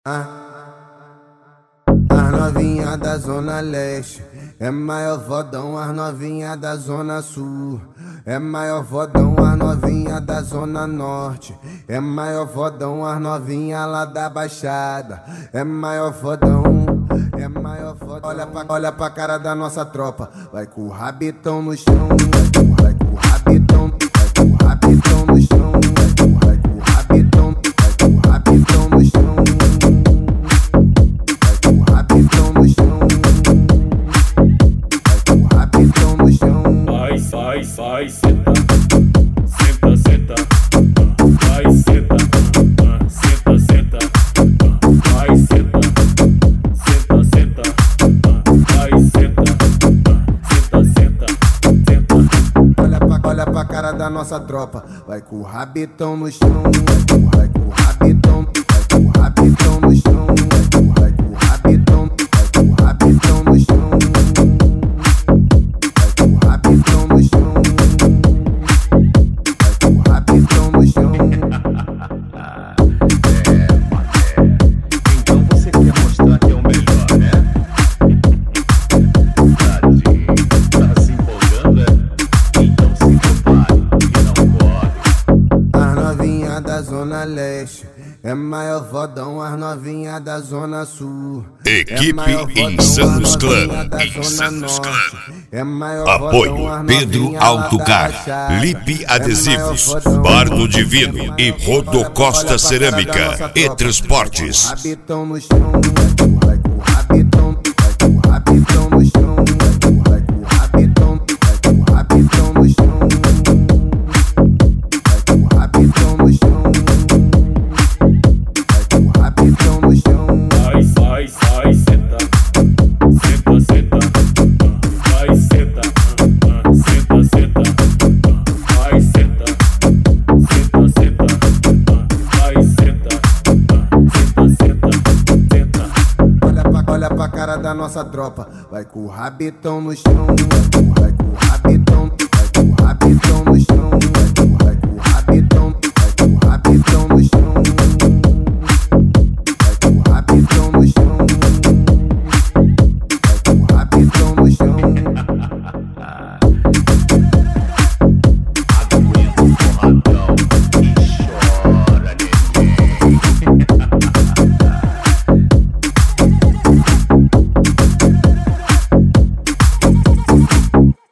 As novinha da Zona Leste é maior fodão, as novinha da Zona Sul é maior fodão, as novinha da Zona Norte é maior fodão, as novinha lá da Baixada é maior fodão, é maior fodão. Olha pra cara da nossa tropa, vai com o rabitão no chão, vai com o rabitão, vai com o rabitão no chão, vai com o rabitão, vai com o rabitão no chão. Vai, senta, senta, senta, vai, senta, senta, senta, vai, senta, senta, senta, vai, senta, senta, senta, senta. Olha pra cara da nossa tropa, vai com o rabitão no chão, vai com o rabitão, vai com o rabitão no chão, vai com o rabitão, vai com o rabitão no chão. Da Zona Leste é maior fodão, as novinha da Zona Sul. Equipe Insanos Clã. Apoio Pedro Autocar, Lipe Adesivos, Bardo Divino e Rodo Costa Cerâmica e Transportes. Rabitão no chão, vai com o rabitão, vai com o rabitão no chão, vai com o rabitão, vai com o rabitão no chão. Vai, senta, senta, senta, vai, senta, senta, senta, vai, senta, senta, senta, vai, senta, senta, senta. Olha pra cara da nossa tropa, vai com o rabitão no chão, vai com o rabitão, vai com o rabitão no chão.